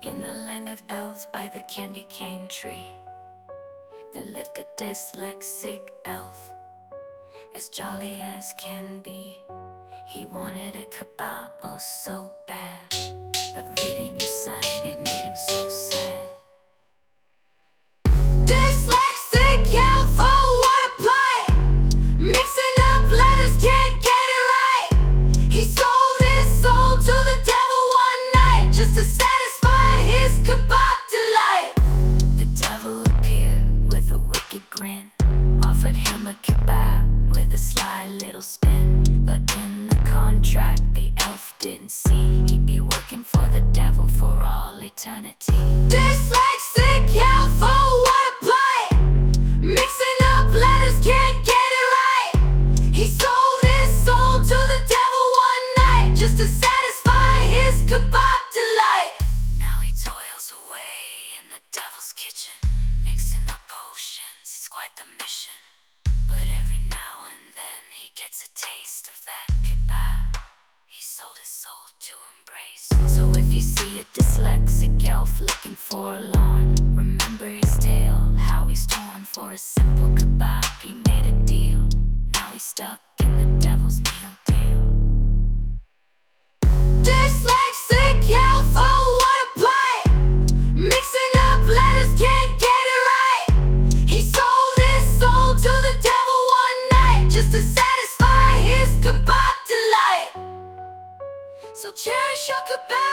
In the land of elves by the candy cane tree, there lived a dyslexic elf, as jolly as can be. He wanted a kebab oh so bad, but reading the sign, it made him so sad. Dyslexic elf, oh what a plight! Mixing up letters, can't get it right. He sold his soul to the devil one night, just to satisfy his kebab delight. The devil appeared with a wicked grin, offered him a kebab with a sly little spin. But in the contract the elf didn't see he'd be working for the devil for all eternity. Dyslexic elf, oh what a plight! Mixing up letters, can't get it right. He sold his soul to the devil one night, just to satisfy his kebab delight. Now he toils away in the devil's kitchen, mixing up potions, it's quite the mission. But every now and then he gets a taste of that kebab he sold his soul to embrace. So if you see a dyslexic elf looking forlorn, remember his tale, how he's torn for a simple kebab. He made a deal, now he's stuck in the devil's meal deal. Dyslexic elf, oh what a plight! Mixing up letters, can't get it right. He sold his soul to the devil one night, just to satisfy his kebab delight. So cherish your kebab.